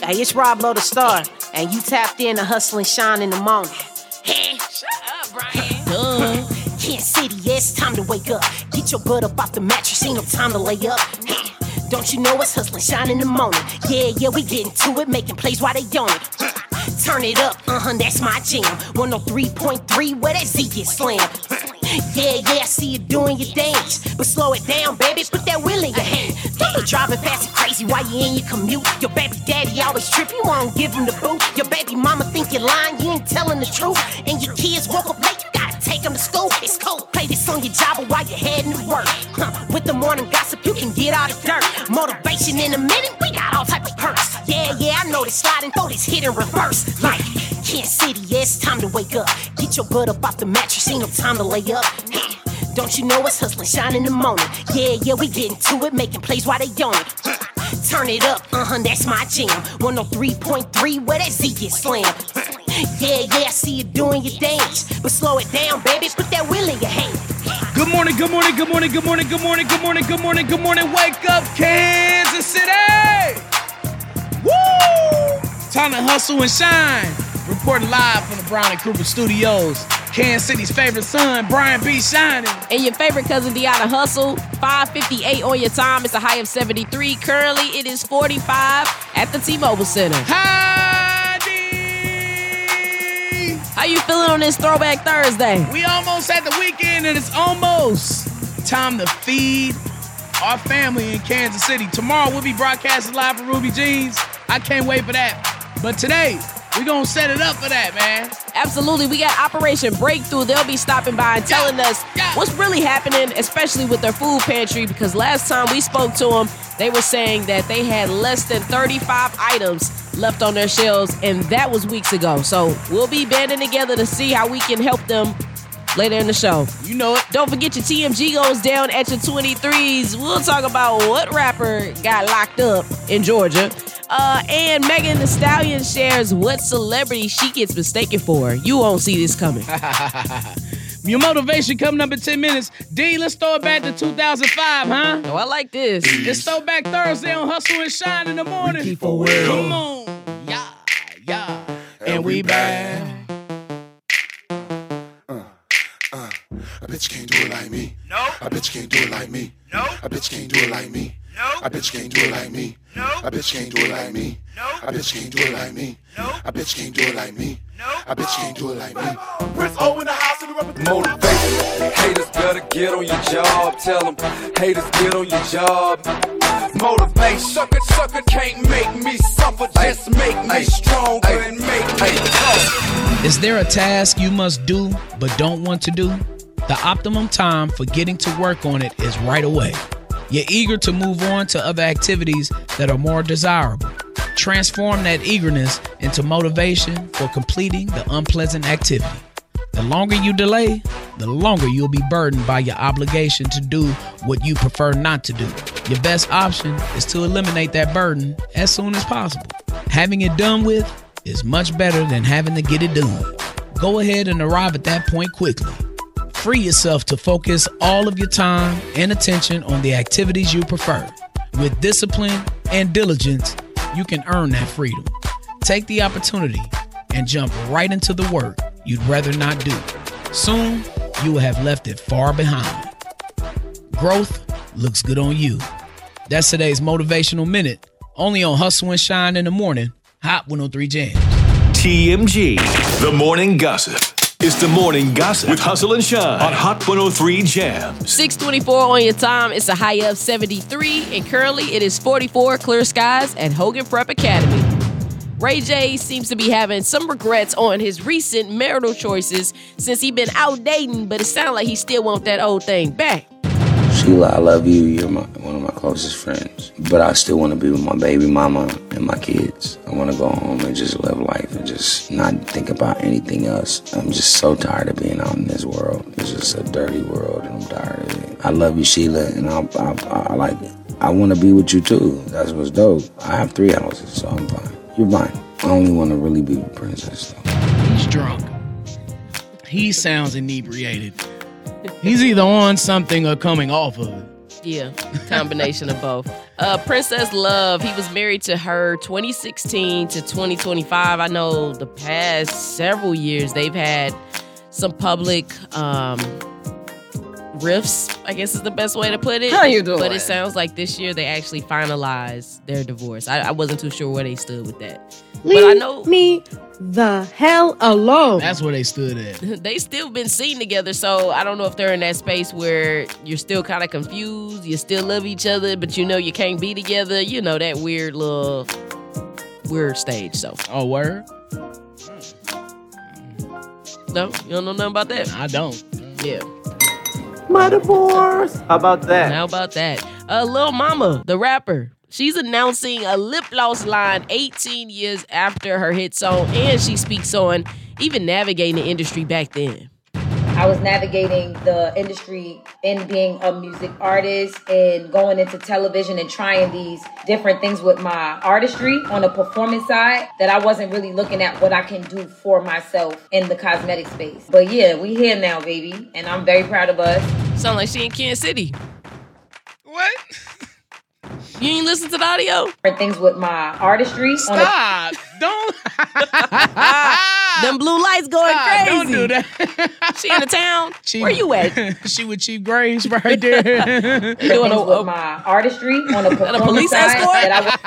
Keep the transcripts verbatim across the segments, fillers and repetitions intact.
Hey, it's Rob Lowe the Star, and you tapped in to Hustle and Shine in the morning. Hey, shut up, Brian. Duh. Kansas City, yeah, it's time to wake up. Get your butt up off the mattress, ain't no time to lay up. Hey, don't you know it's Hustle and Shine in the morning? Yeah, yeah, we getting to it, making plays while they on it. Turn it up, uh-huh, that's my jam. one oh three point three, where that Z get slammed. Yeah, yeah, I see you doing your dance, but slow it down, baby, put that wheel in your hand. Don't be driving fast and crazy while you in your commute. Your baby daddy always trip, you won't give him the boot. Your baby mama think you're lying, you ain't telling the truth. And your kids woke up late, you gotta take them to school. It's cold, play this on your job while you're heading to work. Huh, with the morning gossip, you can get out of dirt. Motivation in a minute, we got all type of perks. Yeah, yeah, I know this sliding, throw this hit in reverse. Like Kansas City, yeah, it's time to wake up. Get your butt up off the mattress, ain't no time to lay up. Hey, don't you know it's Hustle and Shine in the morning? Yeah, yeah, we getting to it, making plays while they on it. Turn it up, uh-huh, that's my jam. one oh three point three, where that Z get slammed. Yeah, yeah, I see you doing your dance, but slow it down, baby, put that wheel in your hand. Good morning, good morning, good morning, good morning, good morning, good morning, good morning, good morning. Wake up, Kansas City! Woo! Time to hustle and shine. Reporting live from the Brown and Cooper Studios. Kansas City's favorite son, Brian B. Shining. And your favorite cousin, Deanna Hustle. five fifty-eight on your time. It's a high of seventy-three. Currently, it is forty-five at the T-Mobile Center. Hi, D! How you feeling on this Throwback Thursday? We almost at the weekend, and it's almost time to feed our family in Kansas City. Tomorrow, we'll be broadcasting live from Ruby Jeans. I can't wait for that. But today, we're going to set it up for that, man. Absolutely. We got Operation Breakthrough. They'll be stopping by and telling yeah, us yeah. what's really happening, especially with their food pantry, because last time we spoke to them, they were saying that they had less than thirty-five items left on their shelves, and that was weeks ago. So we'll be banding together to see how we can help them later in the show. You know it. Don't forget your T M G goes down at your twenty-threes. We'll talk about what rapper got locked up in Georgia. Uh, and Megan Thee Stallion shares what celebrity she gets mistaken for. You won't see this coming. Your motivation coming up in ten minutes. D, let's throw it back to two thousand five, huh? Oh, I like this. It's Throwback Thursday on Hustle and Shine in the morning. We keep a will. Come on. Yeah, yeah. And, and we back. A bitch can't do it like me. Nope. A bitch can't do it like me. Nope. A bitch can't do it like me. Nope. A bitch can't do it like me. Nope. A bitch can't do it like me. Nope. A bitch can't do it like me. Nope. A bitch can't do it like me. Nope. A bitch can't do it like me. Prince O in the house and the representative. Motivation. Haters better get on your job. Tell them haters get on your job. Motivation. Sucker, sucker can't make me suffer. Just make me stronger and make me tough. Is there a task you must do but don't want to do? The optimum time for getting to work on it is right away. You're eager to move on to other activities that are more desirable. Transform that eagerness into motivation for completing the unpleasant activity. The longer you delay, the longer you'll be burdened by your obligation to do what you prefer not to do. Your best option is to eliminate that burden as soon as possible. Having it done with is much better than having to get it done. Go ahead and arrive at that point quickly. Free yourself to focus all of your time and attention on the activities you prefer. With discipline and diligence, you can earn that freedom. Take the opportunity and jump right into the work you'd rather not do. Soon, you will have left it far behind. Growth looks good on you. That's today's Motivational Minute, only on Hustle and Shine in the morning, Hot one oh three Jams. T M G, The Morning Gossip. It's The Morning Gossip with Hustle and Shine on Hot one oh three Jams. six twenty-four on your time. It's a high of seventy-three, and currently it is forty-four, clear skies at Hogan Prep Academy. Ray J seems to be having some regrets on his recent marital choices since he been out dating, but it sounds like he still want that old thing back. Sheila, I love you. You're my, one of my closest friends. But I still want to be with my baby mama and my kids. I want to go home and just live life and just not think about anything else. I'm just so tired of being out in this world. It's just a dirty world, and I'm tired of it. I love you, Sheila, and I, I, I, I like it. I want to be with you, too. That's what's dope. I have three houses, so I'm fine. You're mine. I only want to really be with Princess, though. He's drunk. He sounds inebriated. He's either on something or coming off of it. Yeah, combination of both. Uh, Princess Love, he was married to her twenty sixteen to twenty twenty-five. I know the past several years they've had some public um, rifts, I guess is the best way to put it. How you doing? But it sounds like this year they actually finalized their divorce. I, I wasn't too sure where they stood with that. Leave but I know me the hell alone. That's where they stood at. they still been seen together, so I don't know if they're in that space where you're still kind of confused, you still love each other, but you know you can't be together. You know, that weird little weird stage. So Oh, word? no, you don't know nothing about that? I don't. Yeah. My divorce. How about that? How about that? Uh, Lil Mama, the rapper, she's announcing a lip gloss line eighteen years after her hit song, and she speaks on even navigating the industry back then. I was navigating the industry in being a music artist and going into television and trying these different things with my artistry on a performance side that I wasn't really looking at what I can do for myself in the cosmetic space. But yeah, we here now, baby, and I'm very proud of us. Sound like she in Kansas City. What? You ain't listen to the audio? Different things with my artistry. Stop. Don't. Them blue lights going Stop. crazy. Don't do that. She in the town? Chief, Where you at? She with Chief Graves right there. Doing things a- with my artistry on a performance police side escort? that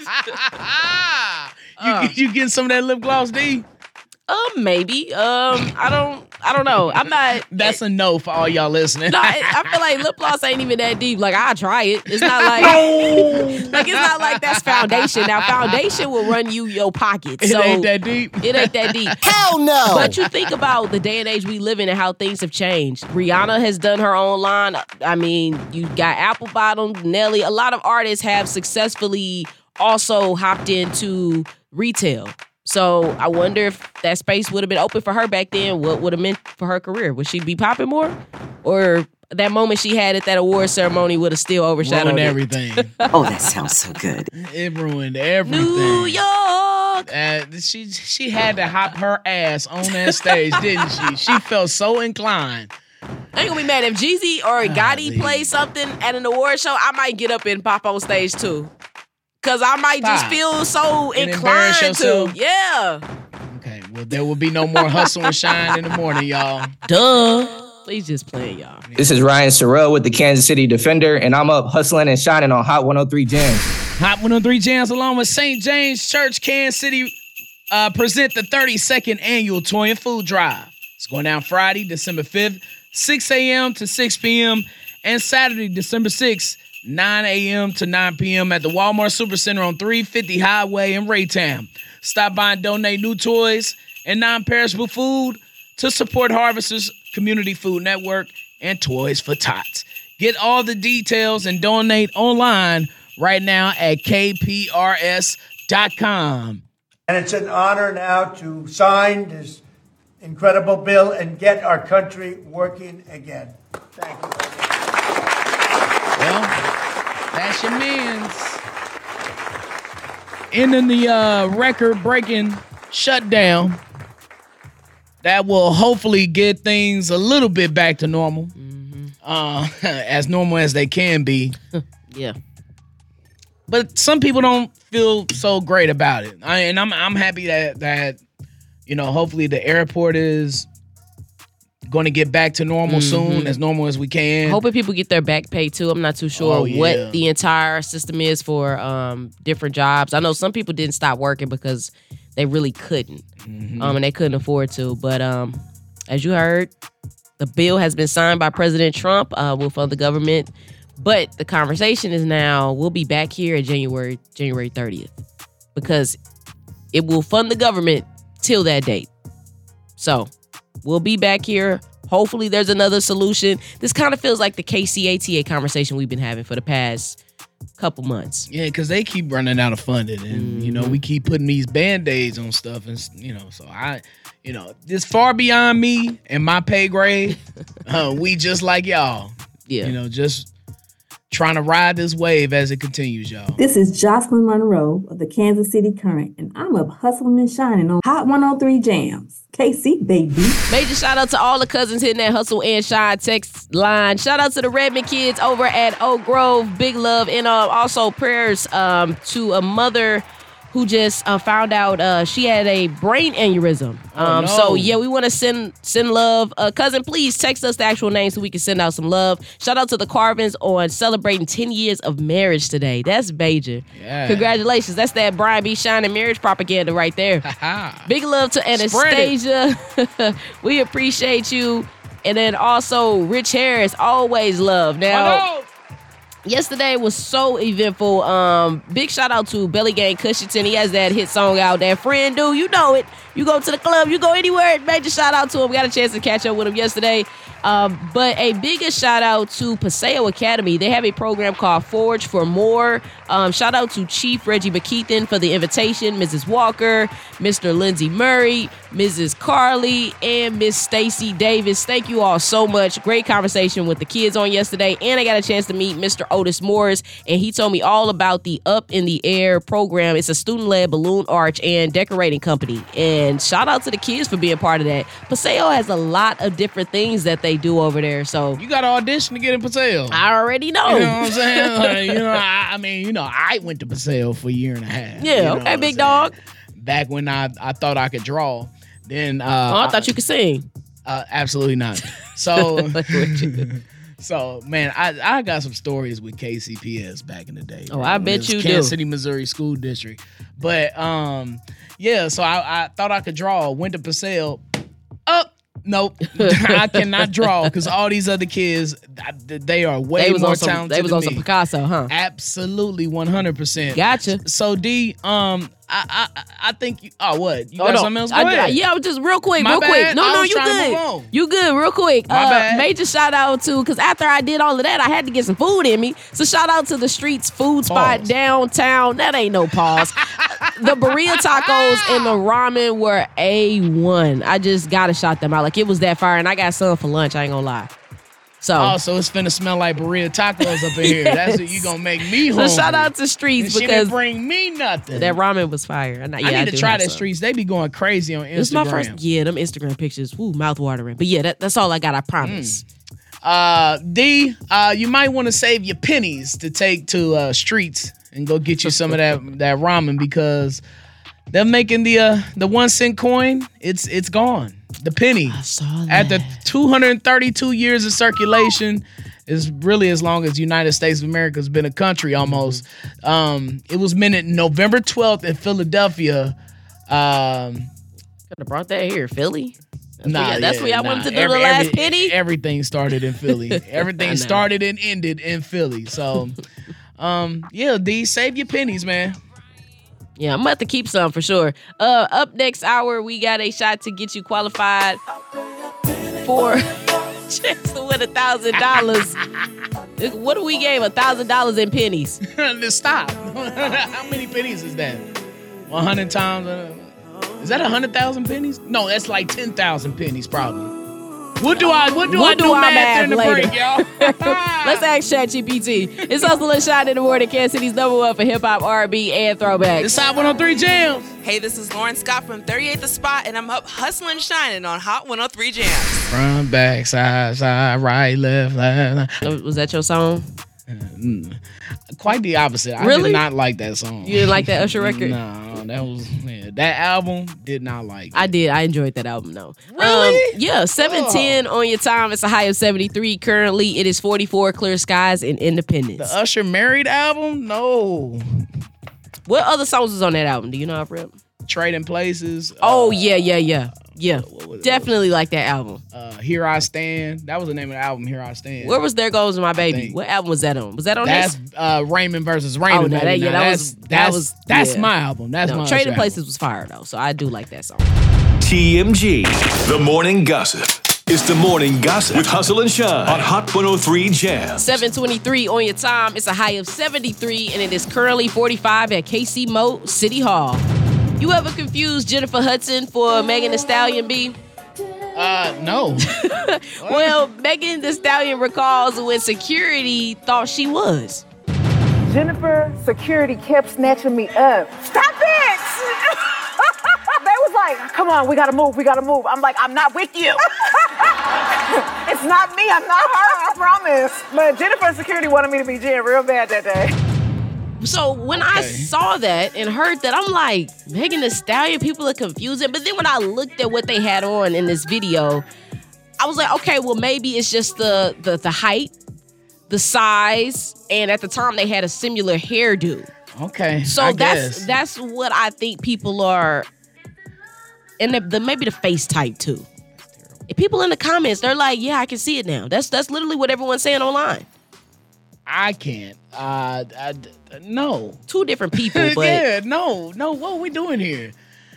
I you, Uh. you getting some of that lip gloss, D? Um, maybe. Um, I don't. I don't know. I'm not. That's a no for all y'all listening. No, I, I feel like lip gloss ain't even that deep. Like, I'll try it. It's not like, like it's not like that's foundation. Now, foundation will run you your pocket. It So ain't that deep. It ain't that deep. Hell no. But you think about the day and age we live in and how things have changed. Rihanna has done her own line. I mean, you got Apple Bottom, Nelly. A lot of artists have successfully also hopped into retail. So I wonder if that space would have been open for her back then. What would have meant for her career? Would she be popping more? Or that moment she had at that award ceremony would have still overshadowed Ruined it? everything. Oh, that sounds so good. It ruined everything. New York. Uh, she she had to hop her ass on that stage, didn't she? She felt so inclined. I ain't gonna be mad if Jeezy or Gotti Golly. play something at an award show. I might get up and pop on stage too. Cause I might just Stop. feel so And inclined embarrass to. yourself? Yeah. Okay, well, there will be no more hustle and shine in the morning, y'all. Duh. Please just play, y'all. This is Ryan Sorrell with the Kansas City Defender, and I'm up hustling and shining on Hot one oh three Jams. Hot one oh three Jams, along with Saint James Church, Kansas City, uh, present the thirty-second annual Toy and Food Drive. It's going down Friday, December fifth, six a.m. to six p.m., and Saturday, December sixth, nine a.m. to nine p.m. at the Walmart Supercenter on three fifty Highway in Raytown. Stop by and donate new toys and non-perishable food to support Harvesters Community Food Network and Toys for Tots. Get all the details and donate online right now at k p r s dot com. And it's an honor now to sign this incredible bill and get our country working again. Thank you. Well, that's your man's. Ending the uh, record-breaking shutdown. That will hopefully get things a little bit back to normal. Mm-hmm. Uh, as normal as they can be. Yeah. But some people don't feel so great about it. I, and I'm I'm happy that, that, you know, hopefully the airport is going to get back to normal Mm-hmm. soon, as normal as we can. Hoping people get their back pay too. I'm not too sure Oh, yeah. what the entire system is for um, different jobs. I know some people didn't stop working because they really couldn't, Mm-hmm. um, and they couldn't afford to. But um, as you heard, the bill has been signed by President Trump. Uh, will fund the government, but the conversation is now we'll be back here at January January thirtieth because it will fund the government till that date. So we'll be back here. Hopefully there's another solution. This kind of feels like the K C A T A conversation we've been having for the past couple months. Yeah, because they keep running out of funding, and Mm-hmm. you know we keep putting these band-aids on stuff, and you know, so I, you know, this far beyond me and my pay grade. uh, we just like y'all, Yeah. you know, just trying to ride this wave as it continues, y'all. This is Jocelyn Monroe of the Kansas City Current, and I'm up hustling and shining on Hot one oh three Jams. K C, baby. Major shout out to all the cousins hitting that hustle and shine text line. Shout out to the Redmond kids over at Oak Grove. Big love. And uh, also prayers um, to a mother who just uh, found out uh, she had a brain aneurysm. Um, Oh, no. So, yeah, we want to send send love. Uh, cousin, please text us the actual name so we can send out some love. Shout out to the Carvins on celebrating ten years of marriage today. That's major. Yeah. Congratulations. That's that Brian B. Shining marriage propaganda right there. Big love to Anastasia. We appreciate you. And then also Rich Harris, always love. Now, yesterday was so eventful. Um, big shout out to Belly Gang Cushington. He has that hit song out there. Friend, dude, you know it. You go to the club, you go anywhere. Major shout out to him. Got a chance to catch up with him yesterday. Um, but a bigger shout out to Paseo Academy. They have a program called Forge for More. Um, shout out to Chief Reggie McKeithen for the invitation, Missus Walker, Mister Lindsey Murray, Missus Carly, and Miss Stacy Davis. Thank you all so much. Great conversation with the kids on yesterday. And I got a chance to meet Mister Otis Morris, and he told me all about the Up in the Air program. It's a student-led balloon arch and decorating company. And shout out to the kids for being part of that. Paseo has a lot of different things that they do over there. So you got to audition to get in Paseo. I already know. You know what I'm saying? Like, you know, I, I mean, you know, I went to Paseo for a year and a half. Yeah, you know okay, what big I'm dog. saying? Back when I, I thought I could draw. Then uh, Oh, I thought you could sing. Uh, absolutely not. So, so man, I, I got some stories with K C P S back in the day. Oh, I When bet it was you Kansas do. City, Missouri School District. But um, yeah, so I, I thought I could draw. Went to Paseo. Up. Nope, I cannot draw because all these other kids, they are way They was more on some- talented they was than on me. some Picasso, huh? Absolutely, one hundred percent. Gotcha. So D, um, I I I think you. Oh, what? You Oh, got no. something else? Go I- ahead. yeah, I was just real quick, My real quick. bad. No, I no, was you trying to good. move on. You good, real quick. My uh, bad. Major shout out to, because after I did all of that, I had to get some food in me. So shout out to the Streets Food Spot Pause. downtown. That ain't no pause. The burrito tacos and the ramen were A one. I just gotta shout them out. Like, it was that fire, and I got some for lunch. I ain't gonna lie. So, Oh, so it's finna smell like burrito tacos up in here. That's what you gonna make me so hungry. shout out to Streets And she because didn't bring me nothing. that ramen was fire. And I, yeah, I need do to try have that some. Streets. They be going crazy on Instagram. This is my first. Yeah, them Instagram pictures. Woo, mouth watering. But yeah, that, that's all I got. I promise. Uh, D, uh, you might want to save your pennies to take to uh, Streets and go get you some of that that ramen because they're making the uh, the one cent coin. It's it's gone. The penny. I saw that. After two hundred thirty-two years of circulation, is really as long as the United States of America has been a country almost. Mm-hmm. Um, it was minted November twelfth in Philadelphia. Um, Could have brought that here, Philly. That's Nah, where, that's yeah, where y'all nah. wanted to do Every- the last every- penny. Everything started in Philly. I Everything know. started and ended in Philly. So, um, yeah, D, save your pennies, man. Yeah, I'm about to keep some for sure. Uh, up next hour, we got a shot to get you qualified for chance to win a thousand dollars. What do we gave? A thousand dollars in pennies. Just stop. How many pennies is that? One hundred times. Uh, is that a hundred thousand pennies? No, that's like ten thousand pennies, probably. What do I? What do We'll I do, do our math math in the later. break, y'all? Let's ask ChatGPT. It's Hustle and Shine in the morning, Kansas City's number one for hip hop, R and B, and throwbacks. It's Hot one oh three Jams. Hey, this is Lauren Scott from thirty-eighth The Spot, and I'm up hustling and shining on Hot one oh three Jams. Front, back, side, side, right, left, left. left. Was that your song? Mm. Quite the opposite. I Really? did not like that song. You didn't like that Usher record? No, that was yeah, that album did not like. I did. I enjoyed that album, though. Really? Um, yeah, seven ten on your time. It's a high of seventy-three. Currently, it is forty-four. Clear skies and Independence. The Usher Married album? No. What other songs was on that album? Do you know, Rip? Trading Places. Oh, uh, yeah, yeah, yeah. Yeah. was it? Definitely like that album. Uh, Here I Stand. That was the name of the album. Here I Stand. Where was There Goes My Baby? think. What album was that on? Was that on That's this? uh, Raymond versus Raymond. Oh, no, baby. that- yeah, Now, that that's, was- that that's, was- that's yeah. my album. That's No, my Trading Usher Places was fire, though, so I do like that song. T M G, The Morning Gossip. It's The Morning Gossip with Hustle and Shine on Hot one oh three Jams. seven twenty-three on your time. It's a high of seventy-three, and it is currently forty-five at K C Mo City Hall. You ever confused Jennifer Hudson for Megan Thee Stallion, B? Uh, no. Well, Megan Thee Stallion recalls when security thought she was. Jennifer, security kept snatching me up. Stop it! They was like, come on, we gotta move, we gotta move. I'm like, I'm not with you. It's not me, I'm not her, I promise. But Jennifer security wanted me to be Jen real bad that day. So when okay. I saw that and heard that, I'm like, Megan Thee Stallion, people are confusing. But then when I looked at what they had on in this video, I was like, okay, well, maybe it's just the the, the height, the size, and at the time they had a similar hairdo. Okay. So I that's guess. that's what I think people are, and the, the maybe the face type too. People in the comments, they're like, yeah, I can see it now. That's that's literally what everyone's saying online. I can't. Uh, I, no. Two different people, but yeah, no, no. What are we doing here?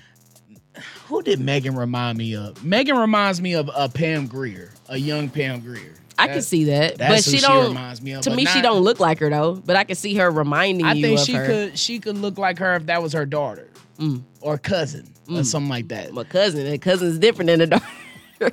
Who did Megan remind me of? Megan reminds me of uh, Pam Grier, a young Pam Grier. I can see that, That's but who she don't. She reminds me of, to but me, not, she don't look like her though. But I can see her reminding I you think of she her. could. She could look like her if that was her daughter mm. or cousin mm. or something like that. My cousin, and cousin's different than a daughter.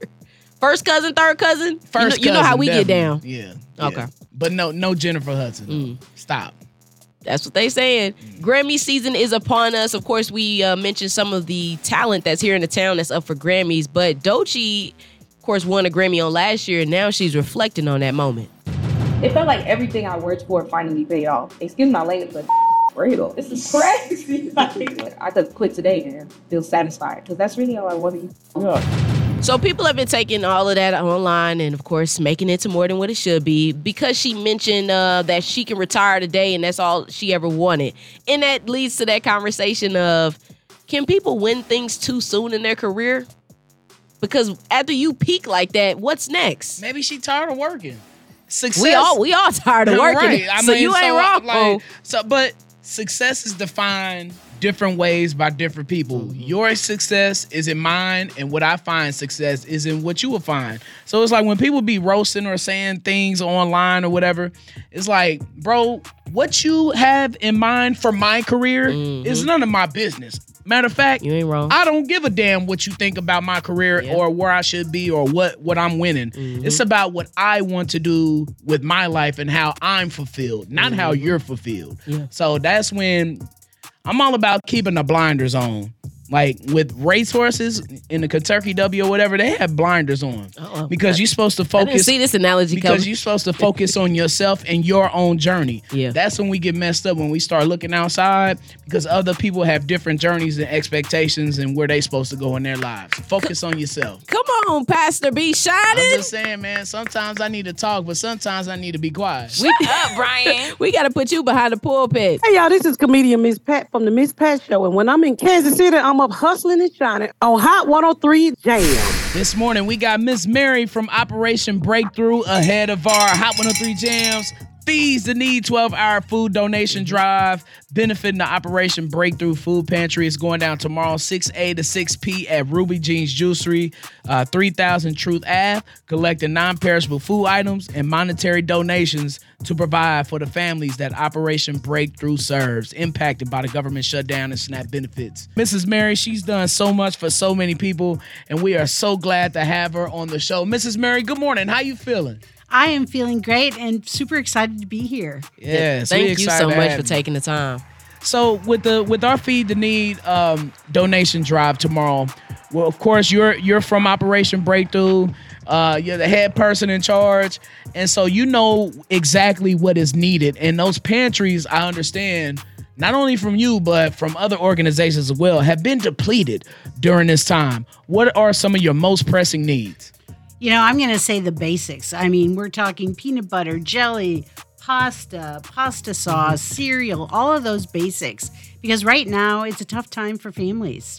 First cousin, third cousin. First you know, cousin, you know how we definitely. get down. Yeah. Okay. Yeah. But no, no Jennifer Hudson. Mm. Stop. That's what they saying. Mm. Grammy season is upon us. Of course, we uh, mentioned some of the talent that's here in the town that's up for Grammys. But Doechii, of course, won a Grammy on last year, and now she's reflecting on that moment. It felt like everything I worked for finally paid off. Excuse my language, but real. This is crazy. Like, I could quit today and feel satisfied because that's really all I want to do. Yeah. So people have been taking all of that online and, of course, making it to more than what it should be because she mentioned uh, that she can retire today and that's all she ever wanted. And that leads to that conversation of, can people win things too soon in their career? Because after you peak like that, what's next? Maybe she tired of working. Success. We all we all tired of working. Right. I so mean, you ain't so, wrong. Like, so, but success is defined different ways by different people. Mm-hmm. Your success is in mine, and what I find success is in what you will find. So it's like when people be roasting or saying things online or whatever, it's like, bro, what you have in mind for my career mm-hmm. is none of my business. Matter of fact, you ain't wrong. I don't give a damn what you think about my career yeah. or where I should be or what, what I'm winning. Mm-hmm. It's about what I want to do with my life and how I'm fulfilled, not mm-hmm. how you're fulfilled. Yeah. So that's when I'm all about keeping the blinders on. Like with racehorses in the Kentucky W or whatever, they have blinders on Uh-oh. because you're supposed to focus. I didn't see this analogy because coming. you're supposed to focus on yourself and your own journey. Yeah, that's when we get messed up when we start looking outside because other people have different journeys and expectations and where they supposed to go in their lives. Focus on yourself. Come on, Pastor B. Shining. I'm just saying, man. Sometimes I need to talk, but sometimes I need to be quiet. Shut up, Brian. We got to put you behind the pulpit. Hey, y'all. This is comedian Miss Pat from the Miss Pat Show, and when I'm in Kansas City, I'm up hustling and shining on Hot one oh three Jam. This morning, we got Miss Mary from Operation Breakthrough ahead of our Hot one oh three Jams. Feeds the Need twelve-hour food donation drive benefiting the Operation Breakthrough Food Pantry. It's going down tomorrow, six a to six p at Ruby Jean's Juicery, uh, three thousand Truth Ave, collecting non-perishable food items and monetary donations to provide for the families that Operation Breakthrough serves, impacted by the government shutdown and SNAP benefits. Missus Mary, she's done so much for so many people, and we are so glad to have her on the show. Missus Mary, good morning. How you feeling? I am feeling great and super excited to be here. Yes, thank you so much for taking the time. So with the with our Feed the Need um, donation drive tomorrow, well, of course you're you're from Operation Breakthrough. Uh, you're the head person in charge, and so you know exactly what is needed. And those pantries, I understand, not only from you but from other organizations as well, have been depleted during this time. What are some of your most pressing needs? You know, I'm going to say the basics. I mean, we're talking peanut butter, jelly, pasta, pasta sauce, mm-hmm. cereal, all of those basics. Because right now, it's a tough time for families.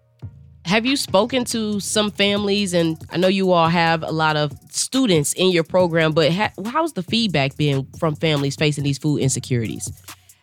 Have you spoken to some families? And I know you all have a lot of students in your program, but ha- how's the feedback been from families facing these food insecurities?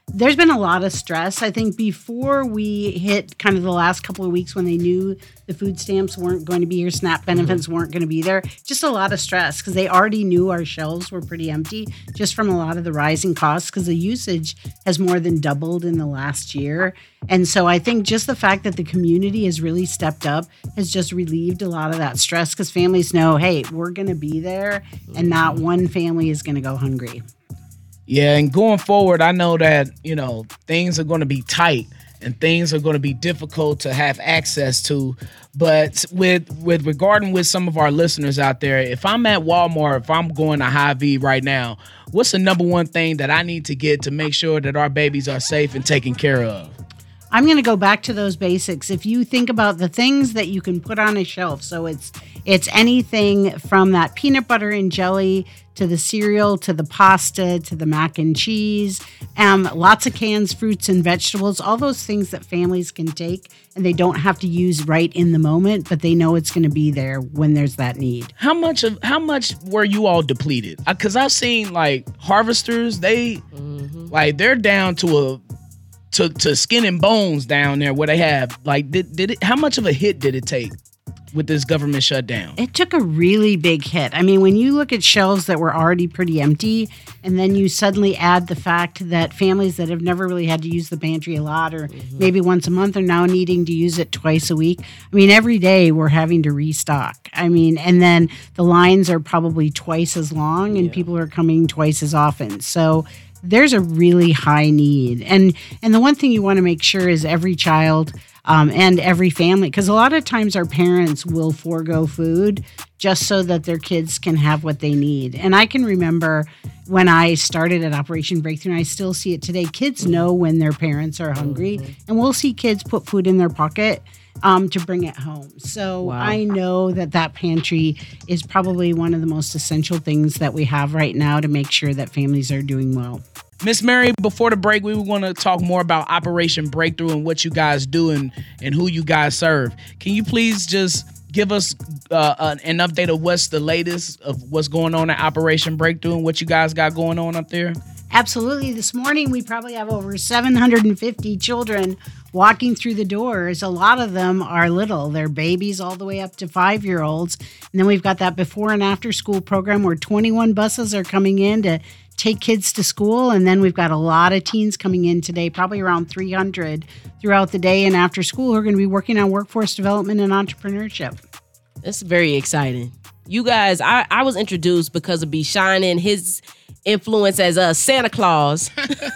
there's been a lot of stress. I think before we hit kind of the last couple of weeks when they knew the food stamps weren't going to be here, SNAP benefits mm-hmm. weren't going to be there, just a lot of stress because they already knew our shelves were pretty empty just from a lot of the rising costs because the usage has more than doubled in the last year. And so I think just the fact that the community has really stepped up has just relieved a lot of that stress because families know, hey, we're going to be there and not one family is going to go hungry. Yeah, and going forward, I know that, you know, things are going to be tight and things are going to be difficult to have access to. But with with regarding with some of our listeners out there, if I'm at Walmart, if I'm going to Hy-Vee right now, what's the number one thing that I need to get to make sure that our babies are safe and taken care of? I'm going to go back to those basics. If you think about the things that you can put on a shelf, so it's it's anything from that peanut butter and jelly to the cereal, to the pasta, to the mac and cheese, um, lots of cans, fruits and vegetables, all those things that families can take and they don't have to use right in the moment, but they know it's going to be there when there's that need. How much of how much were you all depleted? Because I've seen like harvesters, they mm-hmm. like they're down to a to to skin and bones down there where they have like did did it? How much of a hit did it take with this government shutdown? It took a really big hit. I mean, when you look at shelves that were already pretty empty, and then you suddenly add the fact that families that have never really had to use the pantry a lot or mm-hmm. maybe once a month are now needing to use it twice a week. I mean, every day we're having to restock. I mean, and then the lines are probably twice as long and yeah. people are coming twice as often. So there's a really high need. And and the one thing you want to make sure is every child um, and every family, because a lot of times our parents will forego food just so that their kids can have what they need. And I can remember when I started at Operation Breakthrough, and I still see it today, kids know when their parents are hungry, mm-hmm. and we'll see kids put food in their pocket um, to bring it home. So wow. I know that that pantry is probably one of the most essential things that we have right now to make sure that families are doing well. Miss Mary, before the break, we were going to talk more about Operation Breakthrough and what you guys do and, and who you guys serve. Can you please just give us uh, an update of what's the latest of what's going on at Operation Breakthrough and what you guys got going on up there? Absolutely. This morning, we probably have over seven hundred fifty children walking through the doors. A lot of them are little. They're babies all the way up to five-year-olds. And then we've got that before and after school program where twenty-one buses are coming in to take kids to school. And then we've got a lot of teens coming in today, probably around three hundred throughout the day and after school who are going to be working on workforce development and entrepreneurship. It's very exciting. You guys, I, I was introduced because of B. Shining, his influence as a Santa Claus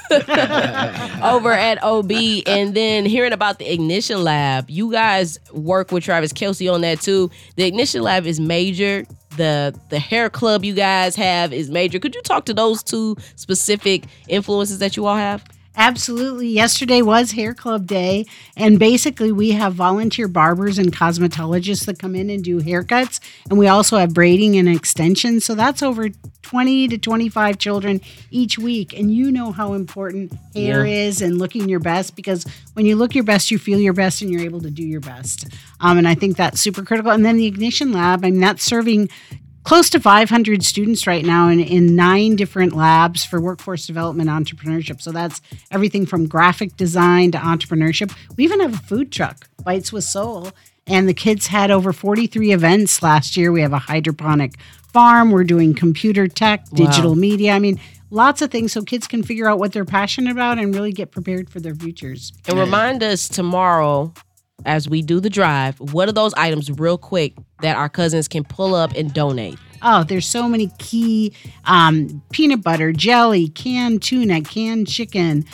over at O B, and then hearing about the Ignition Lab. You guys work with Travis Kelce on that too. The Ignition Lab is major. The the hair club you guys have is major. Could you talk to those two specific influences that you all have? Absolutely. Yesterday was Hair Club Day, and basically we have volunteer barbers and cosmetologists that come in and do haircuts, and we also have braiding and extensions. So that's over twenty to twenty-five children each week, and you know how important hair yeah. is and looking your best, because when you look your best, you feel your best and you're able to do your best. Um, and I think that's super critical. And then the Ignition Lab, I mean, that's serving close to five hundred students right now in, in nine different labs for workforce development entrepreneurship. So that's everything from graphic design to entrepreneurship. We even have a food truck, Bites with Soul, and the kids had over forty-three events last year. We have a hydroponic farm. We're doing computer tech, digital wow. media. I mean, lots of things so kids can figure out what they're passionate about and really get prepared for their futures. And remind us tomorrow, as we do the drive, what are those items real quick that our cousins can pull up and donate? Oh, there's so many key um, peanut butter, jelly, canned tuna, canned chicken,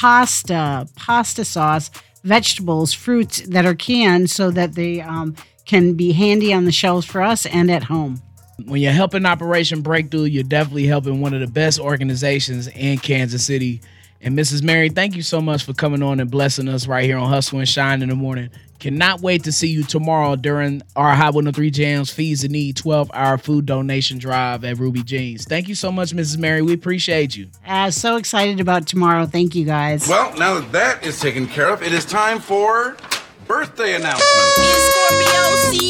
pasta, pasta sauce, vegetables, fruits that are canned so that they um, can be handy on the shelves for us and at home. When you're helping Operation Breakthrough, you're definitely helping one of the best organizations in Kansas City. And Missus Mary, thank you so much for coming on and blessing us right here on Hustle and Shine in the morning. Cannot wait to see you tomorrow during our Hot one oh three Jams Feeds the Need twelve-hour food donation drive at Ruby Jeans. Thank you so much, Missus Mary. We appreciate you. Uh, so excited about tomorrow. Thank you, guys. Well, now that that is taken care of, it is time for birthday announcements. It's Scorpio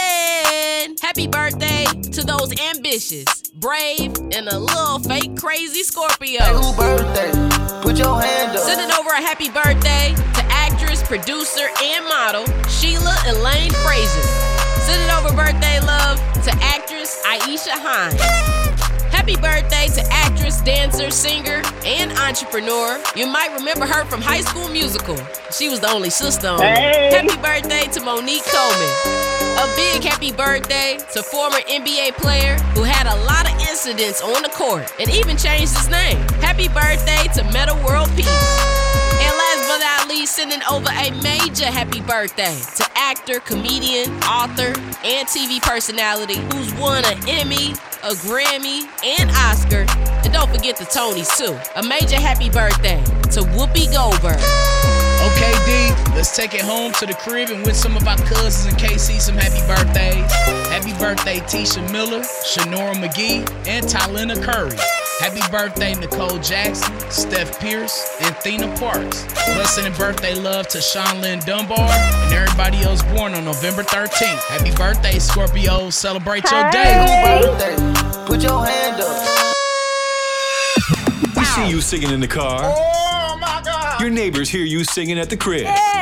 season. Happy birthday to those ambitious, brave, and a little fake crazy Scorpios. Hey, who birthday? Put your hand up. a happy birthday to actress, producer, and model Sheila Elaine Frazier. Sending over birthday love to actress Aisha Hines. Happy birthday to actress, dancer, singer, and entrepreneur. You might remember her from High School Musical. She was the only sister on it. Hey. Happy birthday to Monique Coleman. A big happy birthday to former N B A player who had a lot of incidents on the court and even changed his name. Happy birthday to Meta World Peace. And last but not least, sending over a major happy birthday to actor, comedian, author, and T V personality who's won an Emmy, a Grammy, and Oscar. And don't forget the Tonys, too. A major happy birthday to Whoopi Goldberg. Okay, D, let's take it home to the crib and wish some of our cousins and K C some happy birthdays. Happy birthday, Tisha Miller, Shanora McGee, and Tylena Curry. Happy birthday, Nicole Jackson, Steph Pierce, and Thena Parks. Plus, sending birthday love to Sean Lynn Dunbar and everybody else born on November thirteenth. Happy birthday, Scorpios. Celebrate your day. Birthday. Put your hand up. We see you singing in the car. Oh my God. Your neighbors hear you singing at the crib.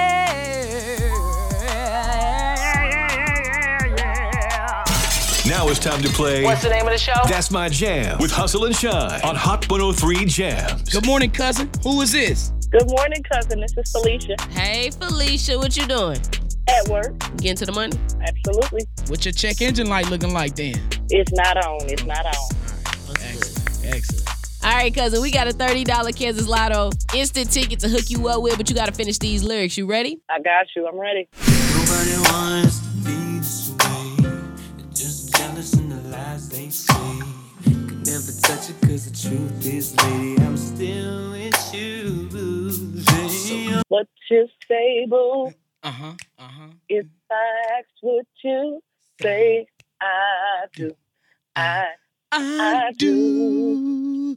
Now it's time to play. What's the name of the show? That's My Jam with Hustle and Shine on Hot one oh three Jams. Good morning, cousin. Who is this? Good morning, cousin. This is Felicia. Hey, Felicia, what you doing? At work. Getting to the money? Absolutely. What's your check engine light looking like then? It's not on. It's not on. Excellent. Excellent. All right, cousin, we got a thirty dollars Kansas Lotto instant ticket to hook you up with, but you got to finish these lyrics. You ready? I got you. I'm ready. Nobody wants to be this way. They're just jealous in the lies they say. Could never touch it cause the truth is, lady, I'm still with you. Baby. What you say, boo? Uh-huh. Uh-huh. If I ask what you say, I do. I I, I do.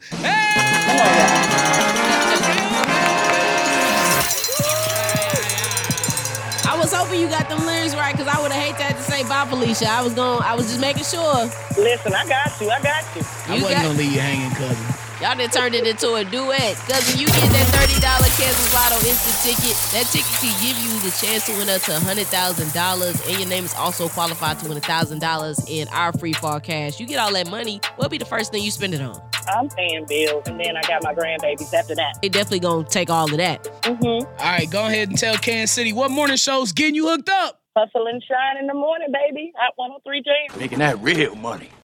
I was hoping you got them lyrics right because I would have hated to have to say bye, Felicia. I was going, I was just making sure. Listen, I got you. I got you. I You wasn't got- gonna leave you hanging, cousin. Y'all done turned it into a duet. Cousin, you get that thirty dollars Kansas Lotto instant ticket. That ticket can give you the chance to win up to one hundred thousand dollars, and your name is also qualified to win one thousand dollars in our free fall cash. You get all that money, what'll be the first thing you spend it on? I'm paying bills, and then I got my grandbabies after that. They definitely gonna take all of that. Mm-hmm. All right, go ahead and tell Kansas City what morning show's getting you hooked up. Hustle and shine in the morning, baby. Hot one oh three Jams. Making that real money.